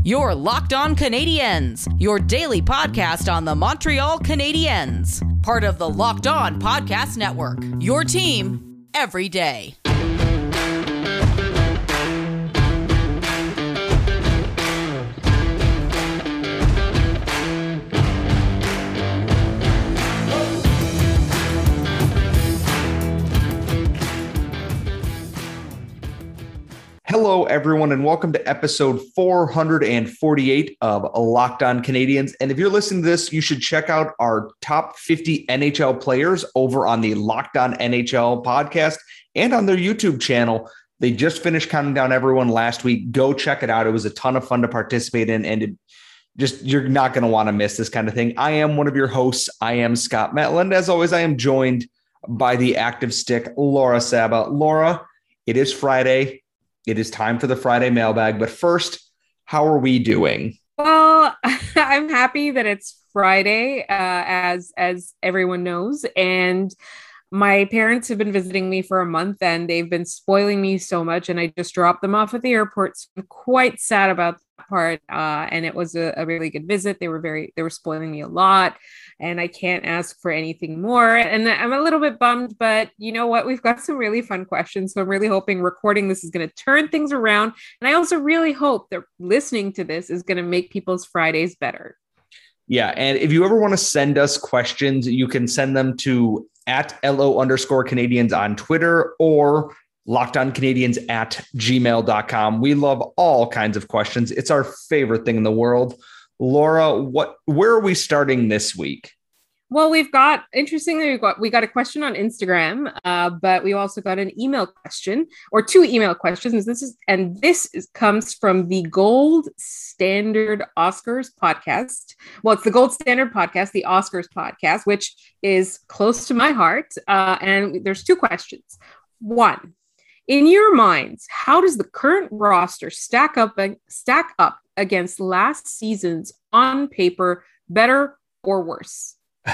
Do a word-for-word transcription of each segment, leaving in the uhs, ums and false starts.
Your Locked On Canadiens, your daily podcast on the Montreal Canadiens. Part of the Locked On Podcast Network, your team every day. Hello, everyone, and welcome to episode four forty-eight of Locked On Canadiens. And if you're listening to this, you should check out our top fifty N H L players over on the Locked On N H L podcast and on their YouTube channel. They just finished counting down everyone last week. Go check it out. It was a ton of fun to participate in, and it just you're not going to want to miss this kind of thing. I am one of your hosts. I am Scott Metland. As always, I am joined by the active stick, Laura Saba. Laura, it is Friday. It is time for the Friday mailbag. But first, how are we doing? Well, I'm happy that it's Friday, uh, as as everyone knows. And my parents have been visiting me for a month, and they've been spoiling me so much. And I just dropped them off at the airport. So I'm quite sad about that part. Uh, and it was a, a really good visit. They were very, they were spoiling me a lot. And I can't ask for anything more. And I'm a little bit bummed, but you know what? We've got some really fun questions. So I'm really hoping recording this is going to turn things around. And I also really hope that listening to this is going to make people's Fridays better. Yeah. And if you ever want to send us questions, you can send them to at LO underscore Canadiens on Twitter or lockedoncanadiens at gmail dot com. We love all kinds of questions. It's our favorite thing in the world. Laura, what, where are we starting this week? Well, we've got, interestingly, we got, we got a question on Instagram, uh, but we also got an email question or two email questions. This is, and this is, comes from the Gold Standard Oscars podcast. Well, it's the Gold Standard podcast, the Oscars podcast, which is close to my heart. Uh, and there's two questions. One, in your minds, how does the current roster stack up, stack up against last season's on paper, better or worse?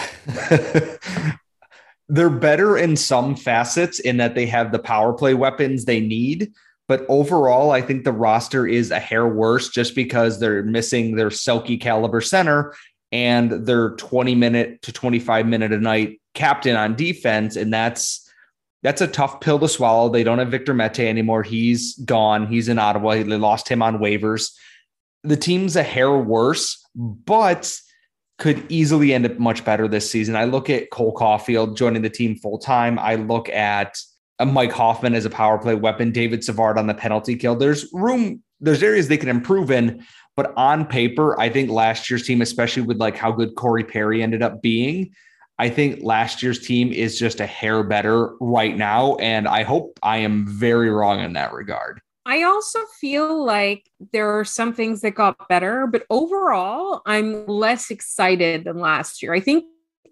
They're better in some facets in that they have the power play weapons they need. But overall, I think the roster is a hair worse just because they're missing their Selke caliber center and their twenty minute to twenty-five minute a night captain on defense. And that's That's a tough pill to swallow. They don't have Victor Mete anymore. He's gone. He's in Ottawa. They lost him on waivers. The team's a hair worse, but could easily end up much better this season. I look at Cole Caulfield joining the team full-time. I look at a Mike Hoffman as a power play weapon, David Savard on the penalty kill. There's room, there's areas they can improve in, but on paper, I think last year's team, especially with like how good Corey Perry ended up being, I think last year's team is just a hair better right now. And I hope I am very wrong in that regard. I also feel like there are some things that got better, but overall, I'm less excited than last year. I think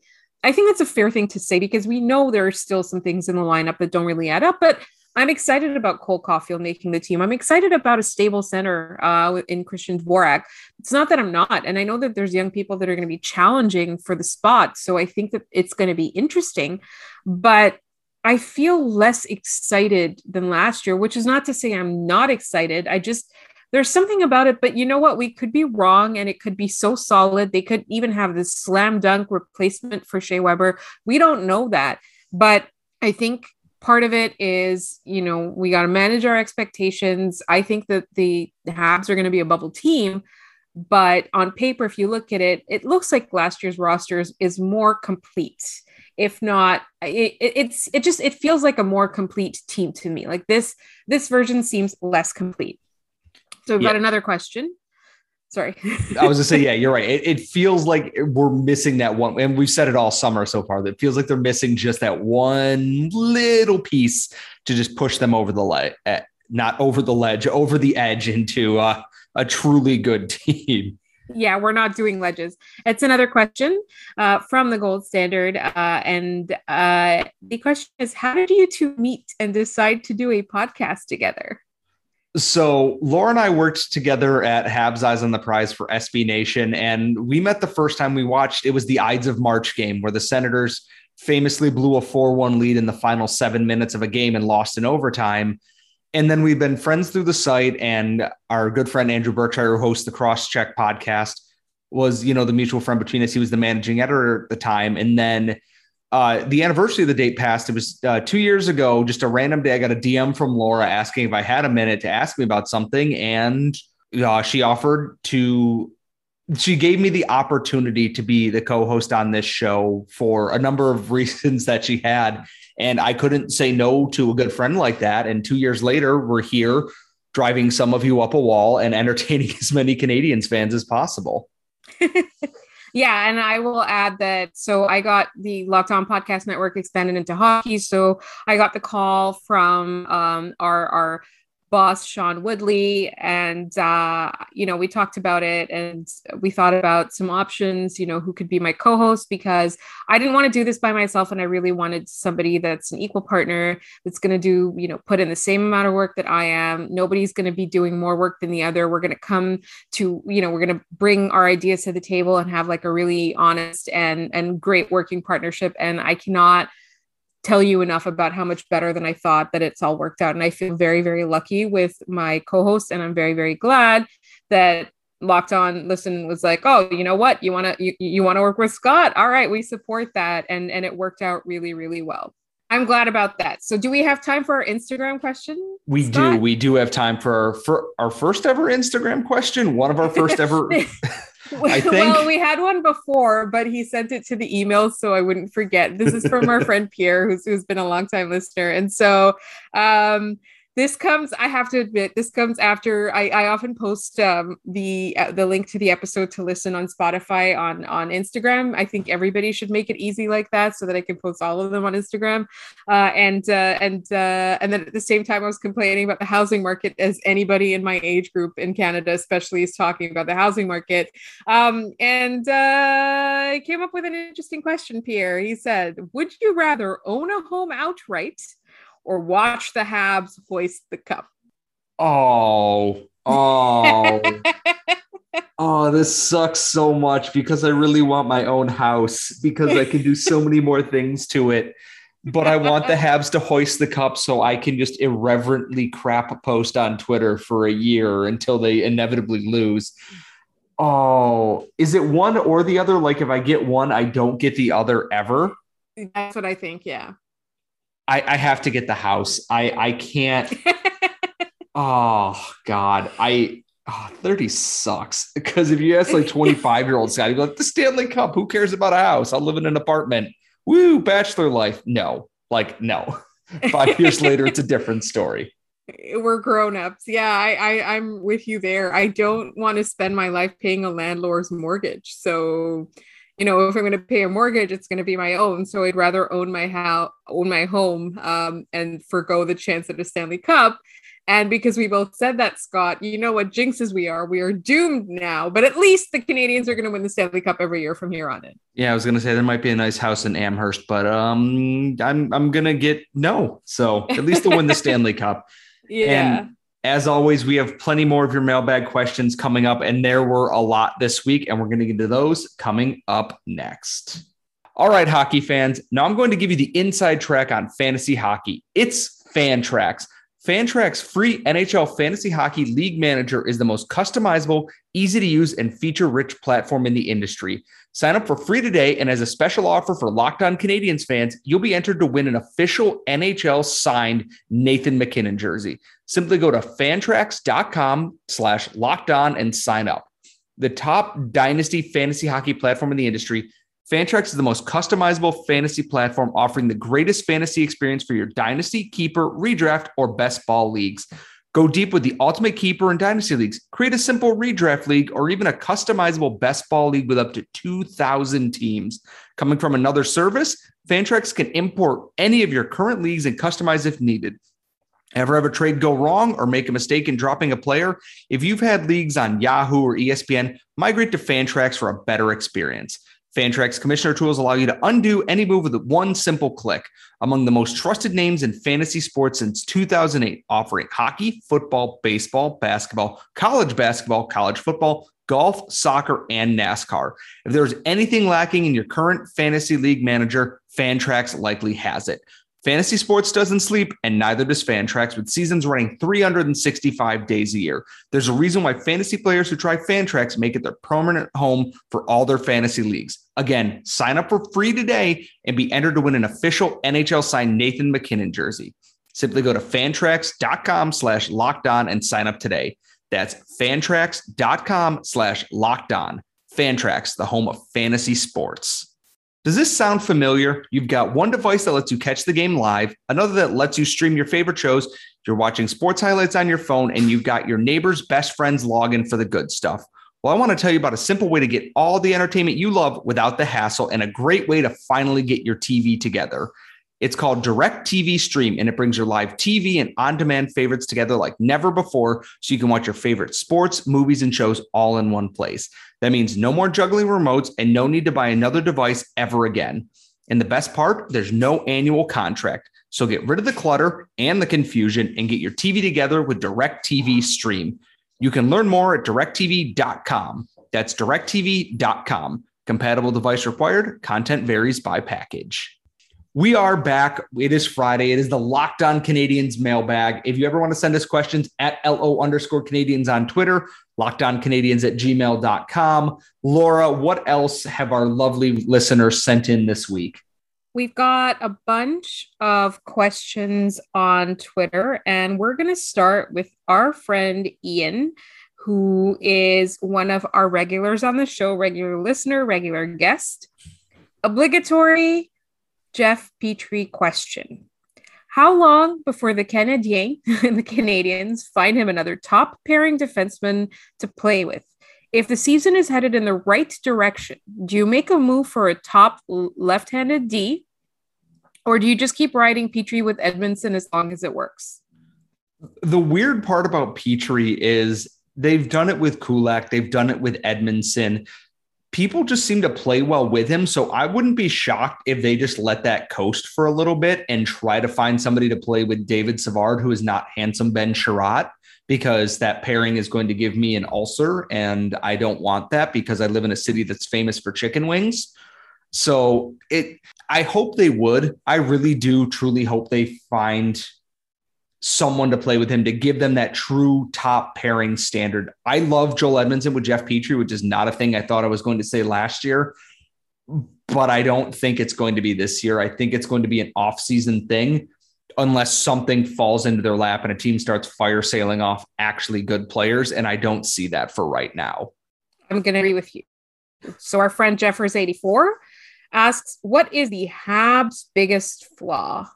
I think that's a fair thing to say because we know there are still some things in the lineup that don't really add up, but I'm excited about Cole Caulfield making the team. I'm excited about a stable center uh, in Christian Dvorak. It's not that I'm not, and I know that there's young people that are going to be challenging for the spot, so I think that it's going to be interesting, but I feel less excited than last year, which is not to say I'm not excited. I just, there's something about it, but you know what? We could be wrong and it could be so solid. They could even have this slam dunk replacement for Shea Weber. We don't know that, but I think part of it is, you know, we got to manage our expectations. I think that the, the Habs are going to be a bubble team, but on paper, if you look at it, it looks like last year's roster is, is more complete. If not, it, it's it just it feels like a more complete team to me. Like this this version seems less complete. So we've yeah. got another question. Sorry, I was gonna say, yeah, you're right. It, it feels like we're missing that one, and we've said it all summer so far. That it feels like they're missing just that one little piece to just push them over the ledge, not over the ledge, over the edge into uh, a truly good team. Yeah, we're not doing ledges. It's another question uh, from the Gold Standard. Uh, and uh, the question is, how did you two meet and decide to do a podcast together? So Laura and I worked together at Habs Eyes on the Prize for S B Nation. And we met the first time we watched, it was the Ides of March game where the Senators famously blew a four one lead in the final seven minutes of a game and lost in overtime. And then we've been friends through the site, and our good friend Andrew Berkshire, who hosts the Crosscheck podcast, was, you know, the mutual friend between us. He was the managing editor at the time. And then uh, the anniversary of the date passed. It was uh, two years ago, just a random day. I got a D M from Laura asking if I had a minute to ask me about something. And uh, she offered to, she gave me the opportunity to be the co-host on this show for a number of reasons that she had. And I couldn't say no to a good friend like that. And two years later, we're here driving some of you up a wall and entertaining as many Canadiens fans as possible. Yeah. And I will add that. So I got the Locked On Podcast Network expanded into hockey. So I got the call from um, our, our boss, Sean Woodley. And, uh, you know, we talked about it and we thought about some options, you know, who could be my co-host, because I didn't want to do this by myself. And I really wanted somebody that's an equal partner that's going to do, you know, put in the same amount of work that I am. Nobody's going to be doing more work than the other. We're going to come to, you know, we're going to bring our ideas to the table and have like a really honest and, and great working partnership. And I cannot tell you enough about how much better than I thought that it's all worked out. And I feel very, very lucky with my co-host. And I'm very, very glad that Locked On Listen was like, oh, you know what? You want to, you, you want to work with Scott? All right. We support that. And, and it worked out really, really well. I'm glad about that. So do we have time for our Instagram question? We Scott? do. We do have time for our, for our first ever Instagram question. One of our first ever. I think... Well, we had one before, but he sent it to the email so I wouldn't forget. This is from our friend Pierre, who's, who's been a longtime listener. And so um, this comes, I have to admit, this comes after I, I often post um, the uh, the link to the episode to listen on Spotify on, on Instagram. I think everybody should make it easy like that so that I can post all of them on Instagram. Uh, and uh, and uh, and then at the same time, I was complaining about the housing market, as anybody in my age group in Canada, especially, is talking about the housing market. Um, and uh, I came up with an interesting question, Pierre. He said, would you rather own a home outright or watch the Habs hoist the cup? Oh, oh, oh, this sucks so much because I really want my own house because I can do so many more things to it. But I want the Habs to hoist the cup so I can just irreverently crap a post on Twitter for a year until they inevitably lose. Oh, is it one or the other? Like if I get one, I don't get the other ever? That's what I think, yeah. I, I have to get the house. I, I can't. Oh, God. I oh, thirty sucks. Because if you ask like twenty-five-year-old Scott, you go, the Stanley Cup, who cares about a house? I'll live in an apartment. Woo, bachelor life. No, like, no. Five years later, it's a different story. We're grown-ups. Yeah, I, I, I'm with you there. I don't want to spend my life paying a landlord's mortgage. So, you know, if I'm going to pay a mortgage, it's going to be my own. So I'd rather own my house, own my home, um, and forgo the chance at a Stanley Cup. And because we both said that, Scott, you know what jinxes we are. We are doomed now. But at least the Canadiens are going to win the Stanley Cup every year from here on in. Yeah, I was going to say there might be a nice house in Amherst, but um, I'm I'm going to get no. So at least they'll win the Stanley Cup. Yeah. And as always, we have plenty more of your mailbag questions coming up, and there were a lot this week, and we're going to get to those coming up next. All right, hockey fans. Now I'm going to give you the inside track on fantasy hockey. It's Fantrax. Fantrax free N H L Fantasy Hockey League Manager is the most customizable, easy to use, and feature-rich platform in the industry. Sign up for free today, and as a special offer for Locked On Canadiens fans, you'll be entered to win an official N H L-signed Nathan MacKinnon jersey. Simply go to fantrax.com slash locked on and sign up. The top dynasty fantasy hockey platform in the industry, Fantrax is the most customizable fantasy platform offering the greatest fantasy experience for your dynasty, keeper, redraft, or best ball leagues. Go deep with the ultimate keeper and dynasty leagues. Create a simple redraft league or even a customizable best ball league with up to two thousand teams. Coming from another service, Fantrax can import any of your current leagues and customize if needed. Ever have a trade go wrong or make a mistake in dropping a player? If you've had leagues on Yahoo or E S P N, migrate to Fantrax for a better experience. Fantrax commissioner tools allow you to undo any move with one simple click. Among the most trusted names in fantasy sports since two thousand eight, offering hockey, football, baseball, basketball, college basketball, college football, golf, soccer, and NASCAR. If there's anything lacking in your current fantasy league manager, Fantrax likely has it. Fantasy sports doesn't sleep, and neither does Fantrax, with seasons running three hundred sixty-five days a year. There's a reason why fantasy players who try Fantrax make it their permanent home for all their fantasy leagues. Again, sign up for free today and be entered to win an official N H L signed Nathan MacKinnon jersey. Simply go to fantrax.com slash locked on and sign up today. That's fantrax.com slash locked on. Fantrax, the home of fantasy sports. Does this sound familiar? You've got one device that lets you catch the game live, another that lets you stream your favorite shows. You're watching sports highlights on your phone, and you've got your neighbor's best friend's login for the good stuff. Well, I want to tell you about a simple way to get all the entertainment you love without the hassle, and a great way to finally get your T V together. It's called DirecTV Stream, and it brings your live T V and on-demand favorites together like never before, so you can watch your favorite sports, movies, and shows all in one place. That means no more juggling remotes and no need to buy another device ever again. And the best part, there's no annual contract. So get rid of the clutter and the confusion and get your T V together with DirecTV Stream. You can learn more at direct t v dot com. That's direct t v dot com. Compatible device required. Content varies by package. We are back. It is Friday. It is the Locked On Canadiens mailbag. If you ever want to send us questions, at LO underscore Canadians on Twitter, lockedoncanadians at gmail dot com. Laura, what else have our lovely listeners sent in this week? We've got a bunch of questions on Twitter, and we're going to start with our friend Ian, who is one of our regulars on the show, regular listener, regular guest. Obligatory Jeff Petrie question. How long before the Canadiens and the Canadiens find him another top pairing defenseman to play with? If the season is headed in the right direction, do you make a move for a top left-handed D, or do you just keep riding Petrie with Edmundson as long as it works? The weird part about Petrie is they've done it with Kulak. They've done it with Edmundson. People just seem to play well with him. So I wouldn't be shocked if they just let that coast for a little bit and try to find somebody to play with David Savard, who is not handsome Ben Sherratt, because that pairing is going to give me an ulcer. And I don't want that because I live in a city that's famous for chicken wings. So it, I hope they would. I really do truly hope they find someone to play with him to give them that true top pairing standard. I love Joel Edmundson with Jeff Petrie, which is not a thing I thought I was going to say last year, but I don't think it's going to be this year. I think it's going to be an off-season thing unless something falls into their lap and a team starts fire sailing off actually good players. And I don't see that for right now. I'm going to agree with you. So our friend Jeffers eighty-four asks, what is the Habs' biggest flaw?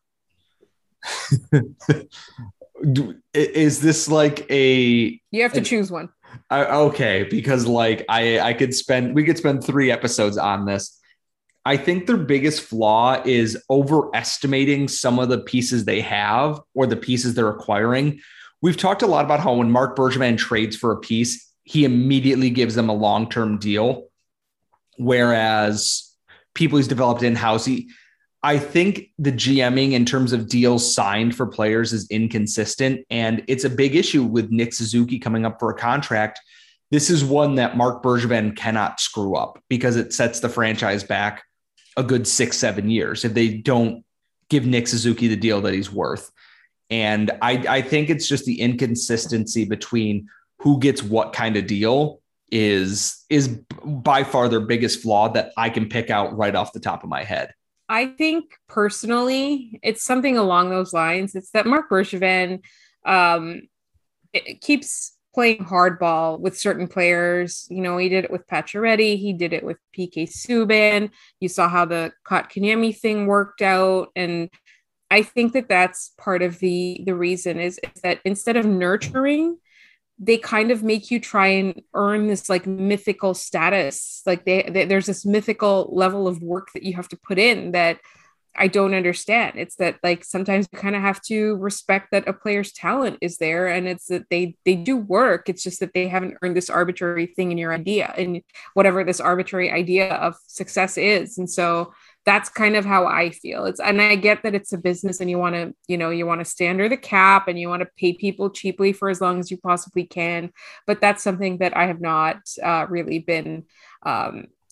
Is this like a you have to an, choose one? I, okay, because like I I could spend we could spend three episodes on this. I think their biggest flaw is overestimating some of the pieces they have or the pieces they're acquiring. We've talked a lot about how when Marc Bergevin trades for a piece, he immediately gives them a long-term deal, whereas people he's developed in-house, he I think the GMing in terms of deals signed for players is inconsistent, and it's a big issue with Nick Suzuki coming up for a contract. This is one that Marc Bergevin cannot screw up because it sets the franchise back a good six, seven years if they don't give Nick Suzuki the deal that he's worth. And I, I think it's just the inconsistency between who gets what kind of deal is, is by far their biggest flaw that I can pick out right off the top of my head. I think personally, it's something along those lines. It's that Marc Bergevin um, it keeps playing hardball with certain players. You know, he did it with Pacioretty. He did it with P K Subban. You saw how the Kotkaniemi thing worked out. And I think that that's part of the, the reason is, is that instead of nurturing, they kind of make you try and earn this like mythical status. Like they, they, there's this mythical level of work that you have to put in that I don't understand. It's that like sometimes you kind of have to respect that a player's talent is there, and it's that they they do work. It's just that they haven't earned this arbitrary thing in your idea and whatever this arbitrary idea of success is. And so that's kind of how I feel. It's, and I get that it's a business and you want to, you know, you want to stay under the cap and you want to pay people cheaply for as long as you possibly can. But that's something that I have not uh, really been um,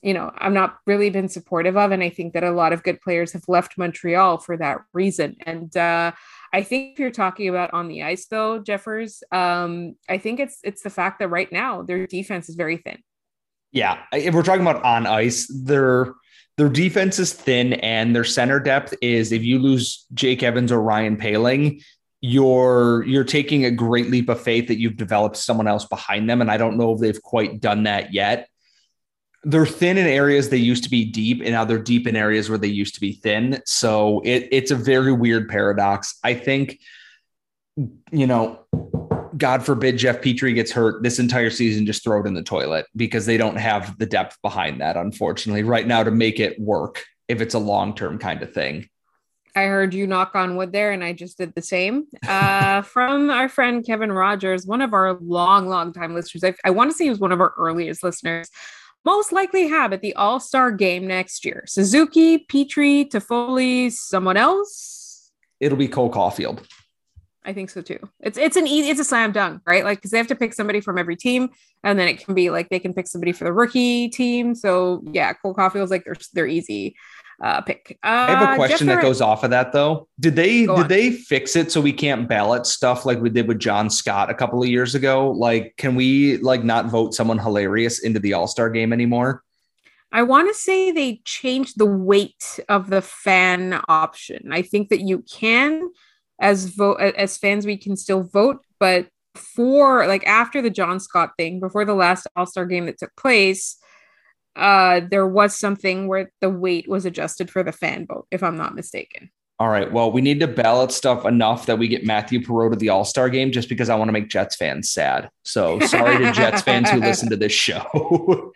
you know, I'm not really been supportive of. And I think that a lot of good players have left Montreal for that reason. And uh, I think if you're talking about on the ice, though, Jeffers, um, I think it's it's the fact that right now their defense is very thin. Yeah, if we're talking about on ice, their their defense is thin, and their center depth is, if you lose Jake Evans or Ryan Poehling, you're you're taking a great leap of faith that you've developed someone else behind them. And I don't know if they've quite done that yet. They're thin in areas they used to be deep, and now they're deep in areas where they used to be thin. So it, it's a very weird paradox. I think, you know, God forbid Jeff Petrie gets hurt this entire season, just throw it in the toilet, because they don't have the depth behind that, unfortunately, right now to make it work if it's a long-term kind of thing. I heard you knock on wood there, and I just did the same. Uh, from our friend Kevin Rogers, one of our long, long time listeners. I, I want to say he was one of our earliest listeners. Most likely have at the All-Star game next year. Suzuki, Petrie, Toffoli, someone else? It'll be Cole Caulfield. I think so too. It's it's an easy, it's a slam dunk, right? Like, because they have to pick somebody from every team, and then it can be like they can pick somebody for the rookie team. So yeah, Cole Caulfield's like their their easy uh, pick. Uh, I have a question that goes off of that though. Did they Go did on. they fix it so we can't ballot stuff like we did with John Scott a couple of years ago? Like, can we like not vote someone hilarious into the All-Star game anymore? I want to say they changed the weight of the fan option. I think that you can, as vote as fans, we can still vote, but for like after the John Scott thing, before the last All-Star game that took place, uh, there was something where the weight was adjusted for the fan vote, if I'm not mistaken. All right. Well, we need to ballot stuff enough that we get Matthew Perot to the All-Star game, just because I want to make Jets fans sad. So sorry to Jets fans who listen to this show.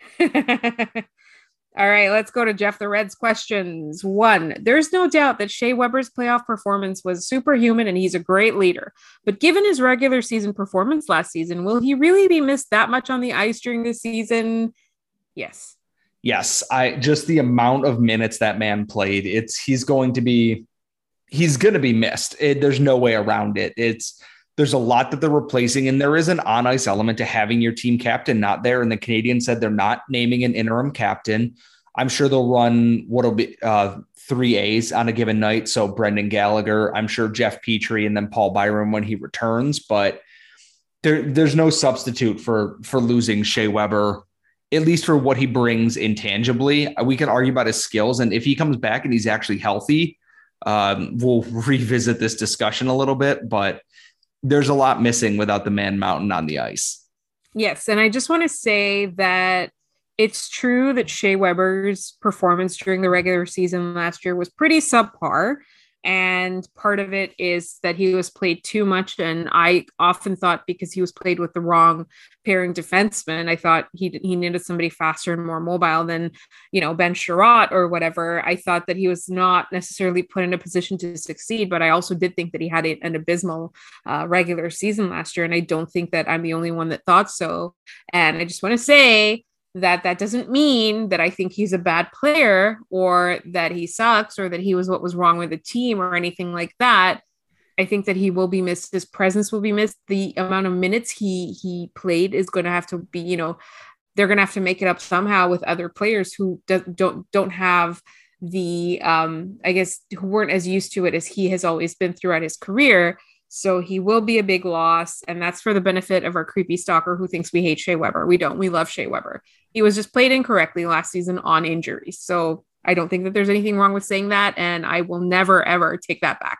All right, let's go to Jeff the Reds questions. One, there's no doubt that Shea Weber's playoff performance was superhuman and he's a great leader. But given his regular season performance last season, will he really be missed that much on the ice during the season? Yes. Yes. I just the amount of minutes that man played, it's he's going to be he's going to be missed. It, there's no way around it. It's There's a lot that they're replacing, and there is an on-ice element to having your team captain not there. And the Canadiens said they're not naming an interim captain. I'm sure they'll run what'll be uh, three A's on a given night. So Brendan Gallagher, I'm sure Jeff Petrie, and then Paul Byron when he returns. But there, there's no substitute for for losing Shea Weber, at least for what he brings intangibly. We can argue about his skills, and if he comes back and he's actually healthy, um, we'll revisit this discussion a little bit. But there's a lot missing without the Man Mountain on the ice. Yes. And I just want to say that it's true that Shea Weber's performance during the regular season last year was pretty subpar. And part of it is that he was played too much. And I often thought because he was played with the wrong pairing defenseman, I thought he he needed somebody faster and more mobile than, you know, Ben Sherratt or whatever. I thought that he was not necessarily put in a position to succeed, but I also did think that he had a, an abysmal uh, regular season last year. And I don't think that I'm the only one that thought so. And I just want to say that that doesn't mean that I think he's a bad player or that he sucks or that he was what was wrong with the team or anything like that. I think that he will be missed. His presence will be missed. The amount of minutes he he played is going to have to be, you know, they're going to have to make it up somehow with other players who do, don't don't have the, um, I guess, who weren't as used to it as he has always been throughout his career. So he will be a big loss, and that's for the benefit of our creepy stalker who thinks we hate Shea Weber. We don't. We love Shea Weber. He was just played incorrectly last season on injuries. So I don't think that there's anything wrong with saying that, and I will never, ever take that back.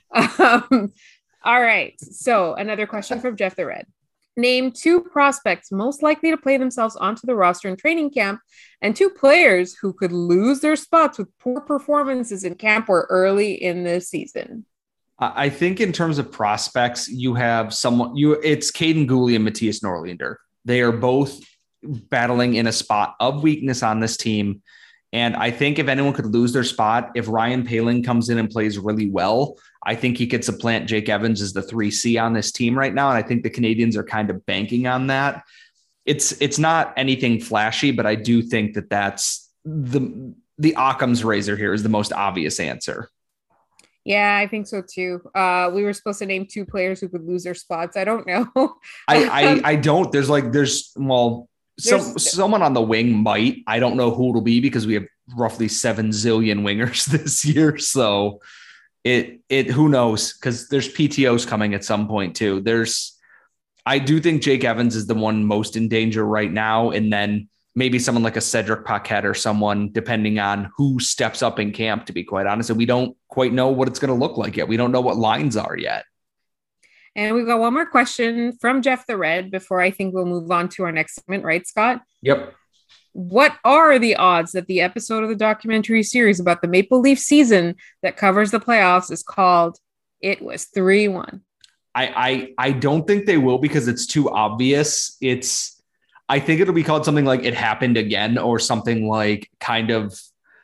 Um, all right. So another question from Jeff the Red. Name two prospects most likely to play themselves onto the roster in training camp, and two players who could lose their spots with poor performances in camp or early in the season. I think in terms of prospects, you have someone you it's Caden Gooley and Matthias Norlinder. They are both battling in a spot of weakness on this team. And I think if anyone could lose their spot, if Ryan Poehling comes in and plays really well, I think he could supplant Jake Evans as the three C on this team right now. And I think the Canadiens are kind of banking on that. It's it's not anything flashy, but I do think that that's the the Occam's razor here is the most obvious answer. Yeah, I think so too. Uh, we were supposed to name two players who could lose their spots. I don't know. I, I I don't. There's like there's well, Some someone on the wing might. I don't know who it'll be because we have roughly seven zillion wingers this year. So it it who knows, because there's P T Os coming at some point too. There's I do think Jake Evans is the one most in danger right now, and then maybe someone like a Cedric Paquette or someone, depending on who steps up in camp, to be quite honest. And we don't quite know what it's going to look like yet. We don't know what lines are yet. And we've got one more question from Jeff the Red before I think we'll move on to our next segment, right, Scott? Yep. What are the odds that the episode of the documentary series about the Maple Leaf season that covers the playoffs is called It Was three one? I, I I don't think they will, because it's too obvious. It's I think it'll be called something like It Happened Again, or something like kind of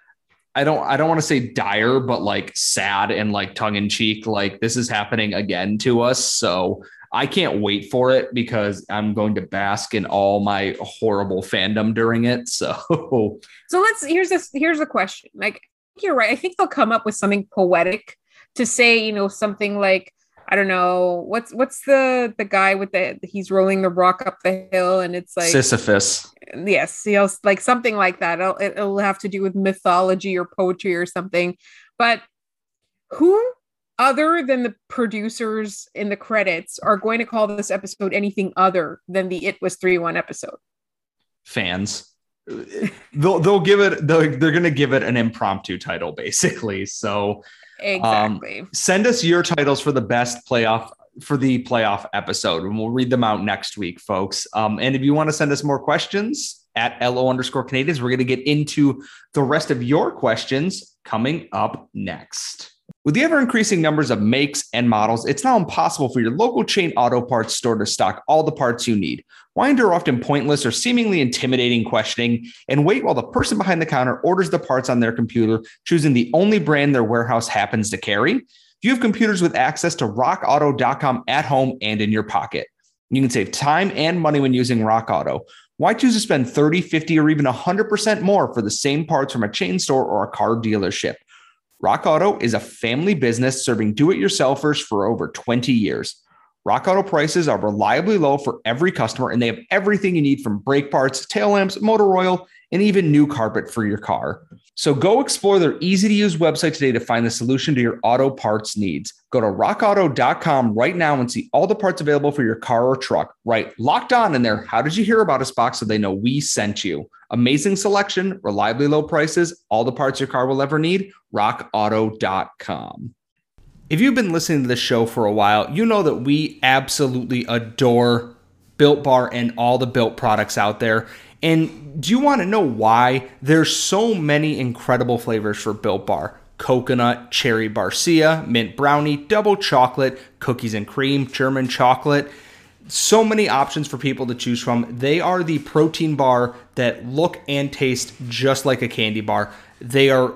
I don't I don't want to say dire, but like sad and like tongue in cheek, like this is happening again to us. So I can't wait for it, because I'm going to bask in all my horrible fandom during it. So so let's here's this here's the question. Like, you're right. I think they'll come up with something poetic to say, you know, something like, I don't know, what's what's the the guy with the he's rolling the rock up the hill, and it's like Sisyphus. Yes, he'll like something like that. It'll, it'll have to do with mythology or poetry or something. But who other than the producers in the credits are going to call this episode anything other than the It Was three one episode? Fans. they'll they'll give it they'll, they're going to give it an impromptu title, basically. So exactly. Um, send us your titles for the best playoff for the playoff episode, and we'll read them out next week, folks. Um, and if you want to send us more questions at L O underscore Canadians, we're going to get into the rest of your questions coming up next. With the ever-increasing numbers of makes and models, it's now impossible for your local chain auto parts store to stock all the parts you need. Why endure often pointless or seemingly intimidating questioning and wait while the person behind the counter orders the parts on their computer, choosing the only brand their warehouse happens to carry? You have computers with access to rock auto dot com at home and in your pocket. You can save time and money when using Rock Auto. Why choose to spend thirty, fifty, or even one hundred percent more for the same parts from a chain store or a car dealership? Rock Auto is a family business serving do-it-yourselfers for over twenty years. Rock Auto prices are reliably low for every customer, and they have everything you need from brake parts, tail lamps, motor oil, and even new carpet for your car. So go explore their easy-to-use website today to find the solution to your auto parts needs. Go to rock auto dot com right now and see all the parts available for your car or truck. Right, Locked On in there. How did you hear about us box, so they know we sent you. Amazing selection, reliably low prices, all the parts your car will ever need. rock auto dot com. If you've been listening to this show for a while, you know that we absolutely adore Built Bar and all the Built products out there. And do you want to know why? There's so many incredible flavors for Built Bar. Coconut, cherry barcia, mint brownie, double chocolate, cookies and cream, German chocolate. So many options for people to choose from. They are the protein bar that look and taste just like a candy bar. They are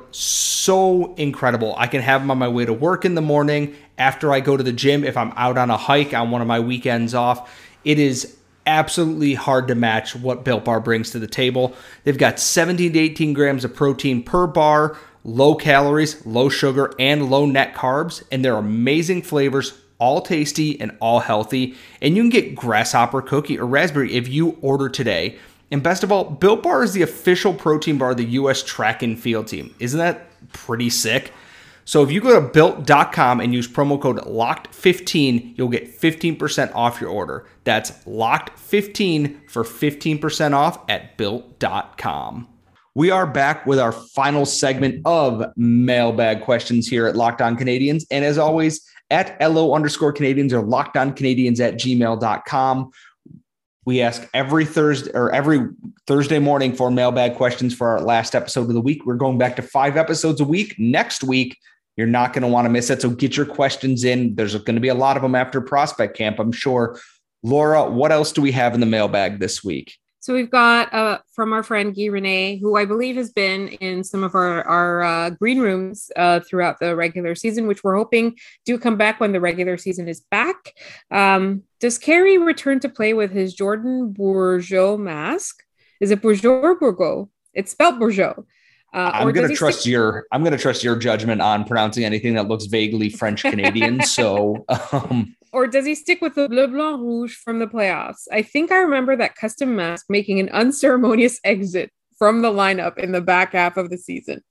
so incredible. I can have them on my way to work in the morning, after I go to the gym, if I'm out on a hike on one of my weekends off. It is absolutely hard to match what Built Bar brings to the table. They've got seventeen to eighteen grams of protein per bar, low calories, low sugar, and low net carbs, and they're amazing flavors, all tasty and all healthy. And you can get grasshopper, cookie, or raspberry if you order today. And best of all, Built Bar is the official protein bar of the U S track and field team. Isn't that pretty sick? So if you go to built dot com and use promo code locked fifteen, you'll get fifteen percent off your order. That's locked fifteen for fifteen percent off at built dot com. We are back with our final segment of mailbag questions here at Locked On Canadians. And as always, at LO underscore Canadians or Locked On Canadians at gmail dot com. We ask every Thursday or every Thursday morning for mailbag questions for our last episode of the week. We're going back to five episodes a week. Next week, you're not going to want to miss it. So get your questions in. There's going to be a lot of them after prospect camp, I'm sure. Laura, what else do we have in the mailbag this week? So we've got uh, from our friend Guy Rene, who I believe has been in some of our, our uh, green rooms uh, throughout the regular season, which we're hoping do come back when the regular season is back. Um, does Carey return to play with his Jordan Bourgeau mask? Is it Bourgeau or Bourgeau? It's spelled Bourgeau. Uh, I'm going to trust stick- your I'm going to trust your judgment on pronouncing anything that looks vaguely French Canadian. so um, Or does he stick with the Bleu Blanc Rouge from the playoffs? I think I remember that custom mask making an unceremonious exit from the lineup in the back half of the season.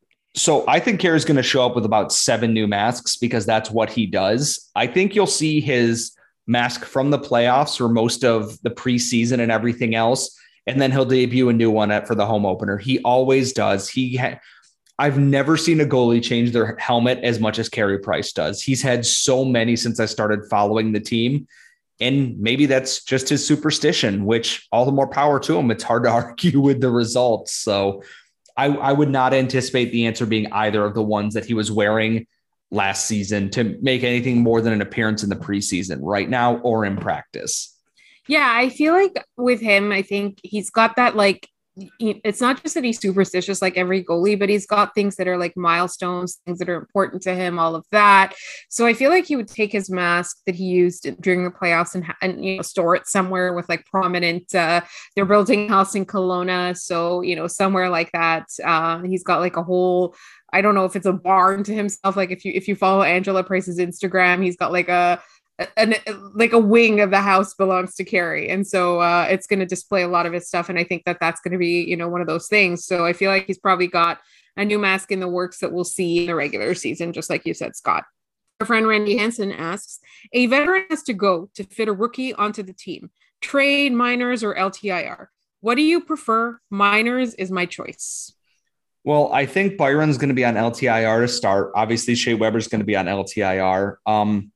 So I think Kerry's going to show up with about seven new masks because that's what he does. I think you'll see his mask from the playoffs for most of the preseason and everything else. And then he'll debut a new one at, for the home opener. He always does. He ha- I've never seen a goalie change their helmet as much as Carey Price does. He's had so many since I started following the team. And maybe that's just his superstition, which all the more power to him. It's hard to argue with the results. So I, I would not anticipate the answer being either of the ones that he was wearing last season to make anything more than an appearance in the preseason right now or in practice. Yeah, I feel like with him, I think he's got that, like, it's not just that he's superstitious like every goalie, but he's got things that are like milestones, things that are important to him, all of that. So I feel like he would take his mask that he used during the playoffs and, and you know, store it somewhere with like prominent, uh, they're building a house in Kelowna. So, you know, somewhere like that. Uh, he's got like a whole, I don't know if it's a barn to himself. Like if you, if you follow Angela Price's Instagram, he's got like a, An, like a wing of the house belongs to Carey. And so uh, it's going to display a lot of his stuff. And I think that that's going to be, you know, one of those things. So I feel like he's probably got a new mask in the works that we'll see in the regular season, just like you said, Scott. Our friend Randy Hansen asks, a veteran has to go to fit a rookie onto the team. Trade, minors, or L T I R. What do you prefer? Minors is my choice. Well, I think Byron's going to be on L T I R to start. Obviously, Shea Weber's going to be on L T I R. Um,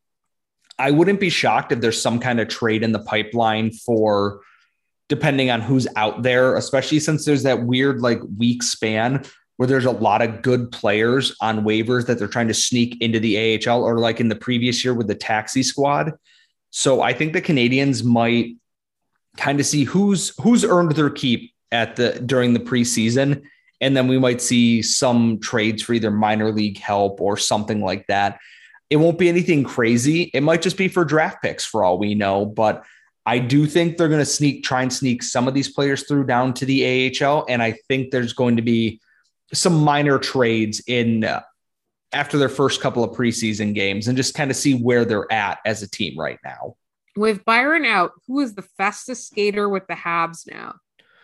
I wouldn't be shocked if there's some kind of trade in the pipeline for, depending on who's out there, especially since there's that weird like week span where there's a lot of good players on waivers that they're trying to sneak into the A H L, or like in the previous year with the taxi squad. So I think the Canadians might kind of see who's who's earned their keep at the during the preseason. And then we might see some trades for either minor league help or something like that. It won't be anything crazy. It might just be for draft picks for all we know, but I do think they're going to sneak, try and sneak some of these players through down to the A H L. And I think there's going to be some minor trades in uh, after their first couple of preseason games and just kind of see where they're at as a team right now. With Byron out, who is the fastest skater with the Habs now?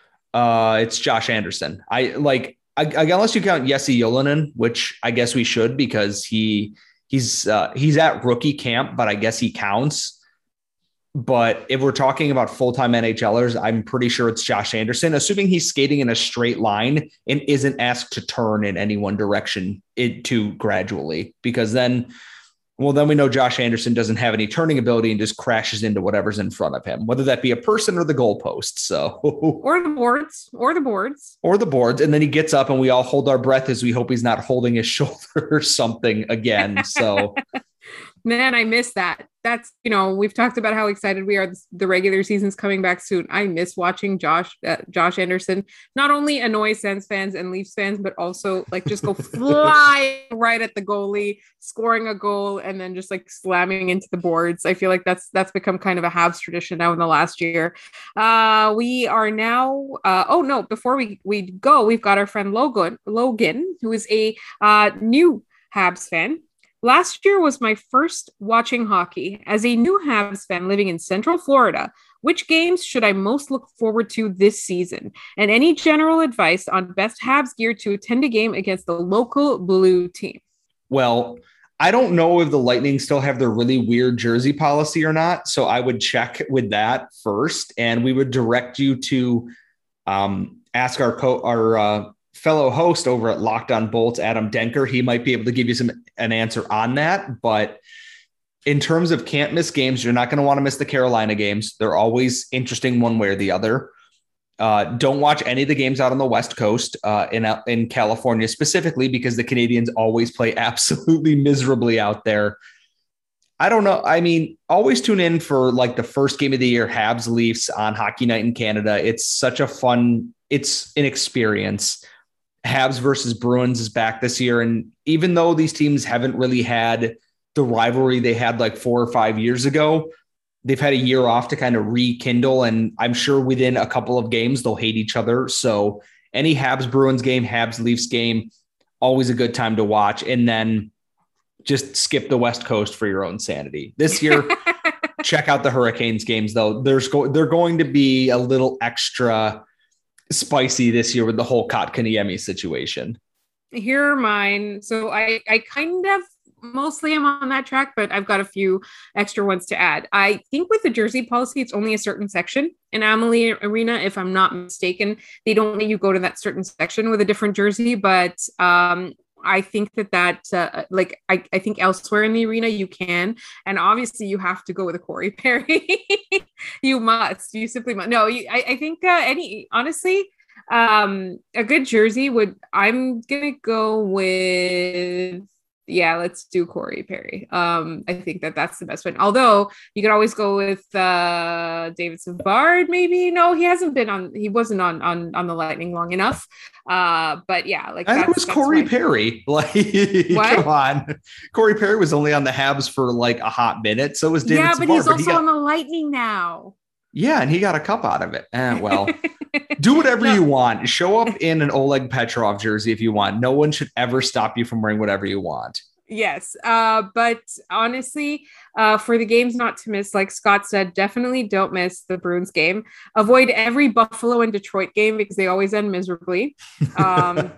Uh, it's Josh Anderson. I like, I, I, unless you count Jesse Ylönen, which I guess we should, because he, He's uh, he's at rookie camp, but I guess he counts. But if we're talking about full-time NHLers, I'm pretty sure it's Josh Anderson, assuming he's skating in a straight line and isn't asked to turn in any one direction it too gradually, because then, well, then we know Josh Anderson doesn't have any turning ability and just crashes into whatever's in front of him, whether that be a person or the goalpost. So, or the boards, or the boards, or the boards. And then he gets up and we all hold our breath as we hope he's not holding his shoulder or something again. So, man, I miss that. That's, you know, we've talked about how excited we are. The regular season's coming back soon. I miss watching Josh, uh, Josh Anderson, not only annoy Sens fans and Leafs fans, but also like just go fly right at the goalie, scoring a goal, and then just like slamming into the boards. I feel like that's, that's become kind of a Habs tradition now in the last year. Uh, we are now, uh, oh no, before we, we go, we've got our friend Logan, Logan, who is a uh, new Habs fan. Last year was my first watching hockey. As a new Habs fan living in Central Florida, which games should I most look forward to this season? And any general advice on best Habs gear to attend a game against the local blue team? Well, I don't know if the Lightning still have their really weird jersey policy or not. So I would check with that first, and we would direct you to um, ask our co- our uh, fellow host over at Locked On Bolts, Adam Denker. He might be able to give you some an answer on that. But in terms of can't miss games, you're not going to want to miss the Carolina games. They're always interesting one way or the other. Uh, don't watch any of the games out on the West Coast uh, in, in California specifically, because the Canadians always play absolutely miserably out there. I don't know. I mean, always tune in for like the first game of the year, Habs Leafs on Hockey Night in Canada. It's such a fun, it's an experience. Habs versus Bruins is back this year. And even though these teams haven't really had the rivalry they had like four or five years ago, they've had a year off to kind of rekindle. And I'm sure within a couple of games, they'll hate each other. So any Habs Bruins game, Habs Leafs game, always a good time to watch. And then just skip the West Coast for your own sanity. This year, check out the Hurricanes games, though. There's go- they're going to be a little extra spicy this year with the whole Kotkaniemi situation. Here are mine. So I, I kind of mostly am on that track, but I've got a few extra ones to add. I think with the jersey policy, it's only a certain section in Amalie Arena. If I'm not mistaken, they don't let you go to that certain section with a different jersey, but um, I think that that, uh, like, I, I think elsewhere in the arena you can, and obviously you have to go with a Corey Perry. You must, you simply must. No, you, I, I think uh, any, honestly, um, a good jersey would, I'm going to go with, yeah, let's do Corey Perry. Um, I think that that's the best one. Although you could always go with uh, David Savard, maybe. No, he hasn't been on. He wasn't on on on the Lightning long enough. Uh, but yeah, like and that's, it was that's Corey my... Perry. Like, come on, Corey Perry was only on the Habs for like a hot minute. So was David. Yeah, Savard, but he's but also he got... on the Lightning now. Yeah, and he got a cup out of it. Eh, well, do whatever no. you want. Show up in an Oleg Petrov jersey if you want. No one should ever stop you from wearing whatever you want. Yes. Uh, but honestly, uh, for the games not to miss, like Scott said, definitely don't miss the Bruins game. Avoid every Buffalo and Detroit game because they always end miserably. Um,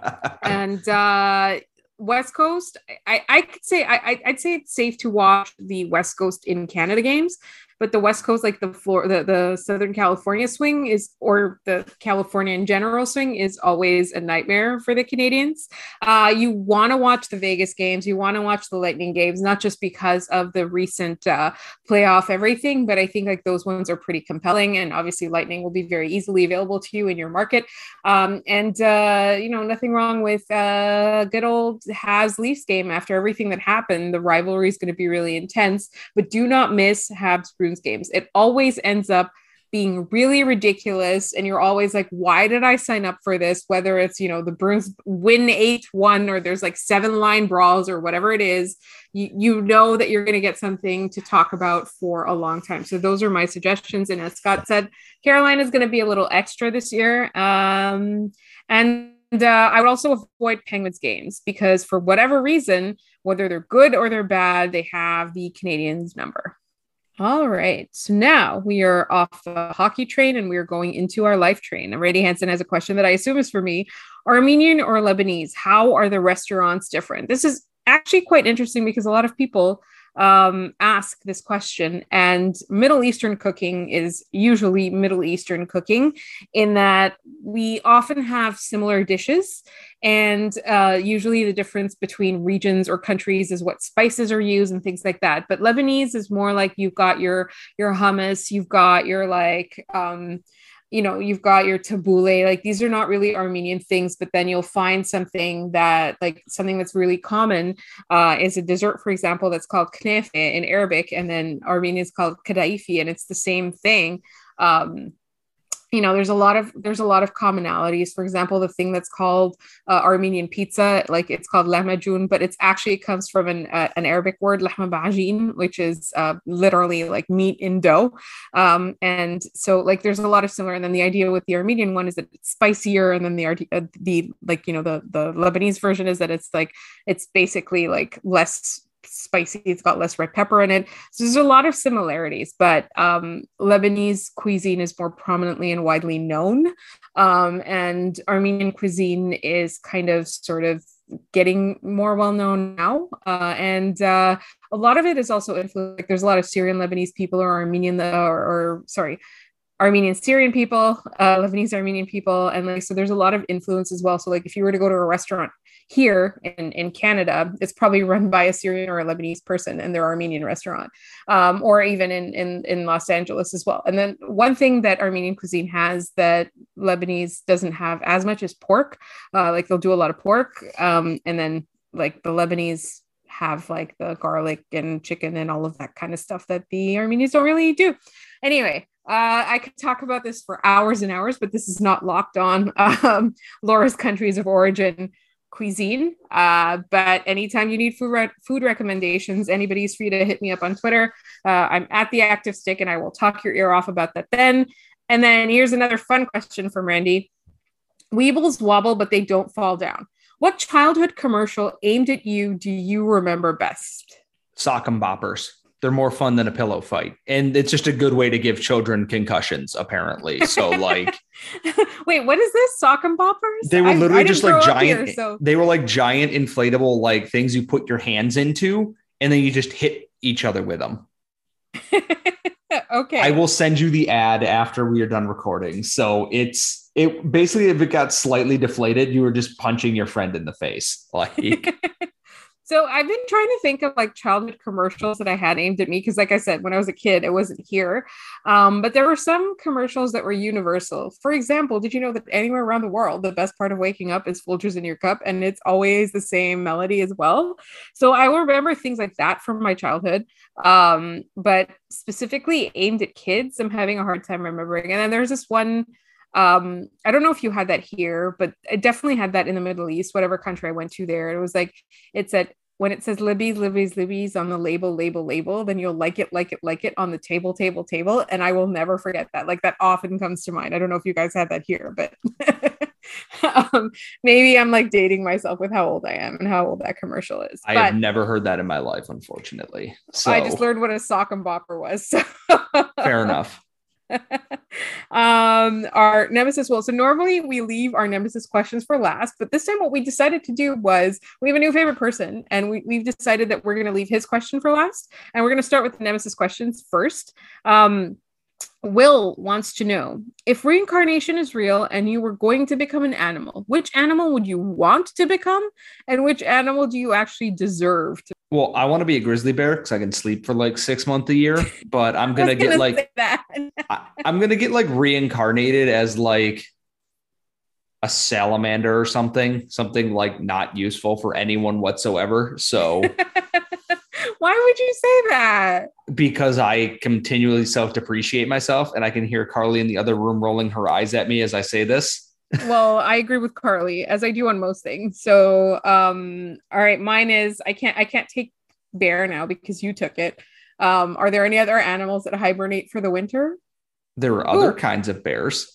and uh, West Coast, I, I could say, I, I'd say it's safe to watch the West Coast in Canada games. But the West Coast, like the floor, the, the Southern California swing is, or the California in general swing is always a nightmare for the Canadians. Uh, you want to watch the Vegas games. You want to watch the Lightning games, not just because of the recent uh, playoff everything, but I think like those ones are pretty compelling. And obviously Lightning will be very easily available to you in your market. Um, and, uh, you know, nothing wrong with uh, good old Habs Leafs game after everything that happened. The rivalry is going to be really intense, but do not miss Habs Bruins games. It always ends up being really ridiculous, and you're always like, why did I sign up for this? Whether it's, you know, the Bruins win eight one or there's like seven line brawls or whatever it is, you, you know that you're going to get something to talk about for a long time. So those are my suggestions. And as Scott said, Carolina is going to be a little extra this year. Um, and uh, I would also avoid Penguins games because for whatever reason, whether they're good or they're bad, they have the Canadiens number. All right. So now we are off the hockey train and we are going into our life train. And Randy Hansen has a question that I assume is for me. Armenian or Lebanese? How are the restaurants different? This is actually quite interesting because a lot of people um, ask this question, and Middle Eastern cooking is usually Middle Eastern cooking in that we often have similar dishes. And uh, usually the difference between regions or countries is what spices are used and things like that. But Lebanese is more like you've got your, your hummus, you've got your like, um, you know, you've got your tabbouleh, like these are not really Armenian things, but then you'll find something that like something that's really common uh, is a dessert, for example, that's called knefe in Arabic. And then Armenian is called kadaifi, and it's the same thing. Um, you know, there's a lot of, there's a lot of commonalities. For example, the thing that's called uh, Armenian pizza, like it's called lahmacun, but it's actually, it comes from an, uh, an Arabic word, lahma bajin, which is uh, literally like meat in dough. Um, and so like, there's a lot of similar. And then the idea with the Armenian one is that it's spicier. And then the, uh, the like, you know, the, the Lebanese version is that it's like, it's basically like less spicy, it's got less red pepper in it. So there's a lot of similarities, but um, Lebanese cuisine is more prominently and widely known. Um, and Armenian cuisine is kind of sort of getting more well-known now. Uh, and uh, a lot of it is also influenced. Like there's a lot of Syrian Lebanese people or Armenian or, or sorry, Armenian Syrian people, uh, Lebanese Armenian people. And like, so there's a lot of influence as well. So like if you were to go to a restaurant here in, in Canada, it's probably run by a Syrian or a Lebanese person in their Armenian restaurant, um, or even in, in, in Los Angeles as well. And then one thing that Armenian cuisine has that Lebanese doesn't have as much is pork. Uh, like they'll do a lot of pork. Um, and then like the Lebanese have like the garlic and chicken and all of that kind of stuff that the Armenians don't really do. Anyway, Uh, I could talk about this for hours and hours, but this is not Locked On um, Laura's countries of origin cuisine. Uh, but anytime you need food re- food recommendations, anybody's free to hit me up on Twitter. Uh, I'm at the Active Stick, and I will talk your ear off about that then. And then here's another fun question from Randy. Weebles wobble, but they don't fall down. What childhood commercial aimed at you do you remember best? Sock 'em boppers. They're more fun than a pillow fight. And it's just a good way to give children concussions, apparently. So like, wait, what is this? Sock 'em boppers? They were I, literally I just like giant. Here, so. They were like giant inflatable, like things you put your hands into, and then you just hit each other with them. Okay. I will send you the ad after we are done recording. So it's, it basically, if it got slightly deflated, you were just punching your friend in the face. Like, so I've been trying to think of like childhood commercials that I had aimed at me. Cause like I said, when I was a kid, it wasn't here. Um, but there were some commercials that were universal. For example, did you know that anywhere around the world, the best part of waking up is Folgers in your cup? And it's always the same melody as well. So I will remember things like that from my childhood. Um, but specifically aimed at kids, I'm having a hard time remembering. And then there's this one, um, I don't know if you had that here, but I definitely had that in the Middle East, whatever country I went to there. It was like, it's at, when it says Libby's, Libby's, Libby's on the label, label, label, then you'll like it, like it, like it on the table, table, table. And I will never forget that. Like that often comes to mind. I don't know if you guys had that here, but um, maybe I'm like dating myself with how old I am and how old that commercial is. I but have never heard that in my life, unfortunately. So I just learned what a sock and bopper was. So. Fair enough. um our nemesis will so normally we leave our nemesis questions for last, but this time what we decided to do was we have a new favorite person and we, we've decided that we're going to leave his question for last, and we're going to start with the nemesis questions first. um Will wants to know, if reincarnation is real and you were going to become an animal, which animal would you want to become and which animal do you actually deserve to? Well, I want to be a grizzly bear because I can sleep for like six months a year, but I'm going to get like, that. I, I'm going to get like reincarnated as like a salamander or something, something like not useful for anyone whatsoever. So why would you say that? Because I continually self-depreciate myself, and I can hear Carly in the other room rolling her eyes at me as I say this. Well, I agree with Carly, as I do on most things. So, um, all right, mine is I can't I can't take bear now because you took it. Um, are there any other animals that hibernate for the winter? There are other Ooh. kinds of bears.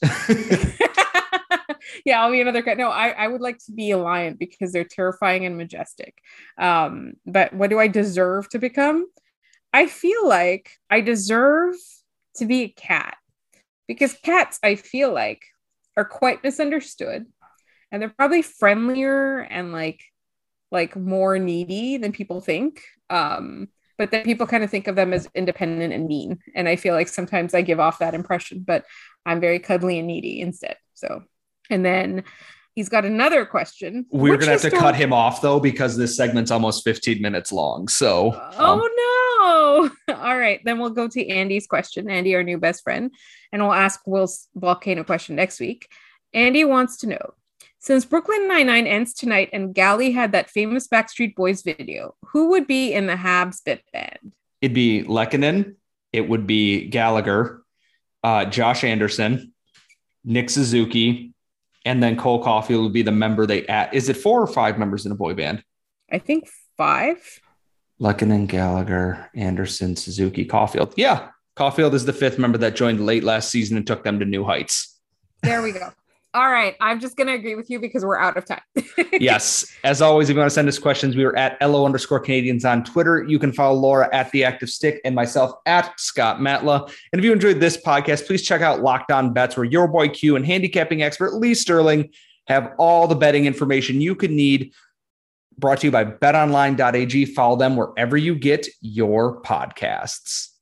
Yeah, I'll be another guy. No, I, I would like to be a lion because they're terrifying and majestic. Um, but what do I deserve to become? I feel like I deserve to be a cat because cats, I feel like, are quite misunderstood, and they're probably friendlier and like like more needy than people think. Um, but then people kind of think of them as independent and mean, and I feel like sometimes I give off that impression. But I'm very cuddly and needy instead. So. And then he's got another question. We're going to have to cut him off, though, because this segment's almost fifteen minutes long. So, oh, um... no. All right. Then we'll go to Andy's question. Andy, our new best friend. And we'll ask Will's volcano question next week. Andy wants to know, since Brooklyn Nine-Nine ends tonight and Gally had that famous Backstreet Boys video, who would be in the Habs bit band? It'd be Lehkonen. It would be Gallagher, uh, Josh Anderson, Nick Suzuki. And then Cole Caulfield would be the member they add. Is it four or five members in a boy band? I think five. Lehkonen, Gallagher, Anderson, Suzuki, Caulfield. Yeah. Caulfield is the fifth member that joined late last season and took them to new heights. There we go. All right. I'm just going to agree with you because we're out of time. Yes. As always, if you want to send us questions, we are at L O underscore Canadians on Twitter. You can follow Laura at The Active Stick and myself at Scott Matla. And if you enjoyed this podcast, please check out Locked On Bets, where your boy Q and handicapping expert Lee Sterling have all the betting information you could need. Brought to you by bet online dot a g. Follow them wherever you get your podcasts.